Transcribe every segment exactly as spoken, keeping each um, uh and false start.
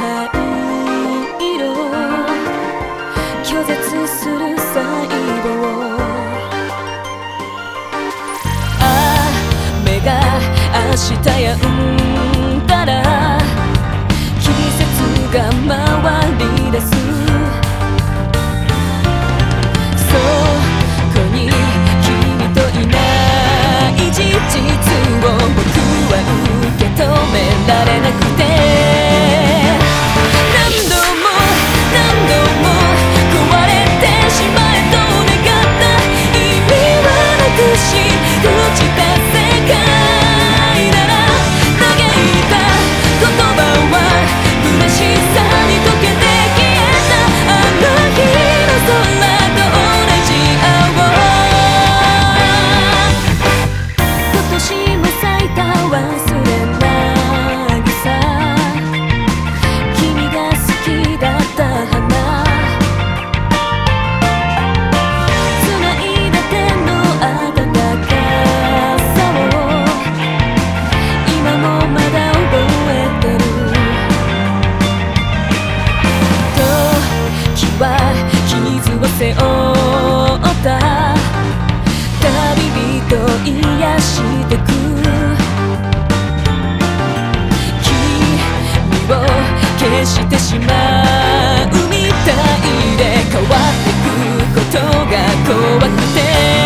灰色拒絶する細胞、雨が明日やんだら季節が回り出す、そこに君といない事実を僕は受け止められなくて、何度も何度も壊れてしまえと願った意味はなくし朽ちた世界なら、嘆いた言葉は虚しさに溶けて消えた、あの日の空と同じ青、今年も咲いた忘れないさ、君が好きだった花、繋いだ手の温かさを今もまだ覚えてる、時は傷を背負った旅人癒してく、君を消してしまうみたいで、変わってくことが怖くて、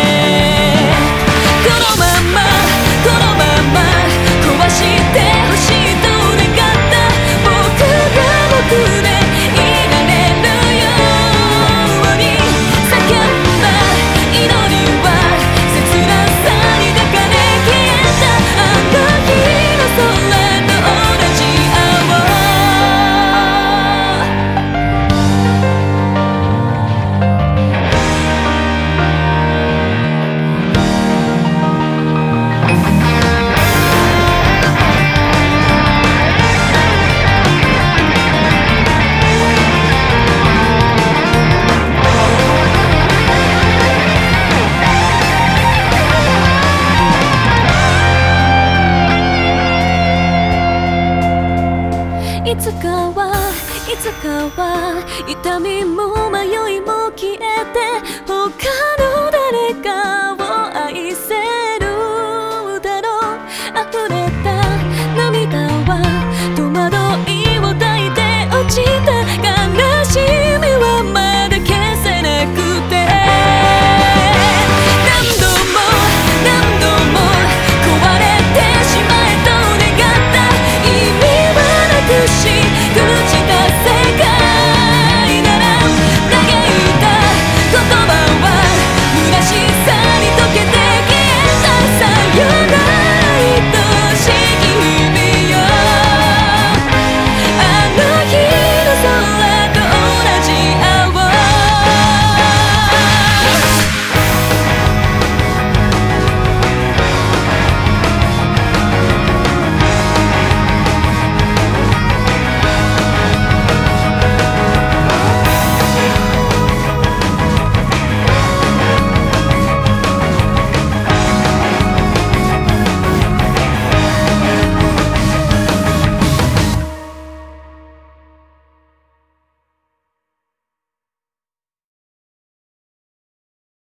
このままこのまま壊してほしいと願った僕が僕でいられるように叫んだ祈りは切なさに抱かれ消えた、あの日の空と同じ青、いつかはいつかは痛みも